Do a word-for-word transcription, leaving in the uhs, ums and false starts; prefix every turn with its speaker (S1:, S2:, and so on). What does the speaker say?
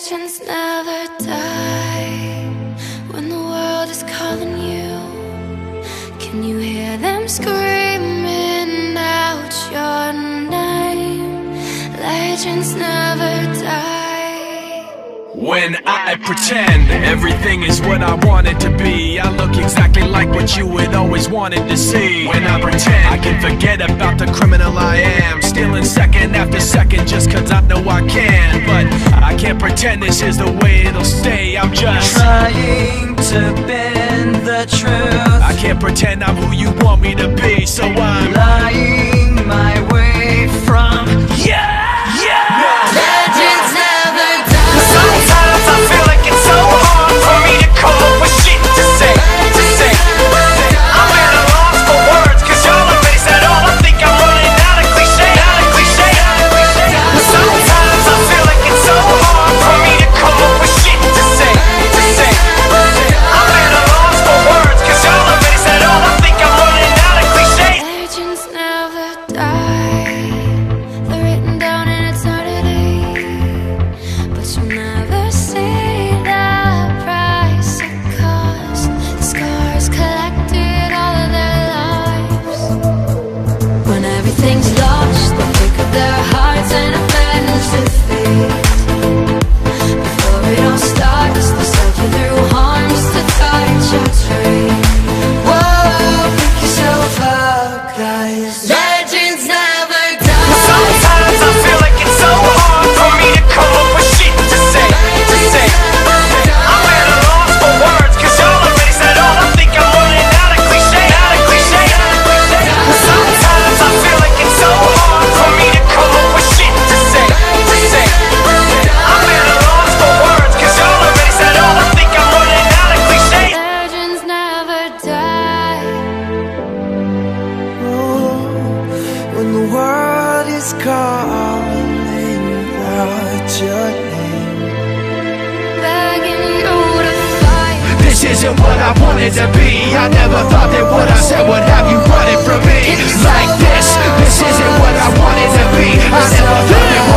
S1: Legends never die when the world is calling you. Can you hear them screaming out your name? Legends never die.
S2: When I pretend everything is what I want it to be, I look exactly like what you had always wanted to see. When I pretend I can forget about the criminal I am, stealing second after second just cause I know I can. But I can't pretend this is the way it'll stay. I'm just
S3: trying to bend the truth.
S2: I can't pretend I'm who you want me to be, so I'm
S3: lying my way from
S2: yeah!
S1: Legends never die.
S3: Sometimes I feel like it's so hard for me to come up with shit to say, to say. I'm at a loss for words, cause y'all already said all. I think I'm running out of cliche, out of cliche. Sometimes I feel like it's so hard for me to come up with shit to say, to say. I'm at a loss for words, cause y'all already said all. I think I'm running out of cliche.
S1: Legends never die. They're written down in eternity, but you'll never see the price it cost. The scars collected all of their lives. When everything's lost, they pick up their hearts and avenge defeat. Before it all starts, they stalk you through harms to touch your tree. Whoa, pick yourself up, guys. Legends never die.
S3: Sometimes I feel like it's so hard for me to come up with shit to say, to say. I'm at a loss for words, cause y'all already said all. I think I'm running out of cliche, out of cliche. Sometimes I feel like it's so hard for me to come up with shit to say, to say. I'm at a loss for words, cause y'all already said all. I think I'm running out of cliche.
S1: Legends never die.
S4: When the world is calling out your name,
S1: Begging you to fight.
S2: this isn't what I wanted to be. I never thought that what I said would have you running from me like this. This isn't what I wanted to be. I never thought that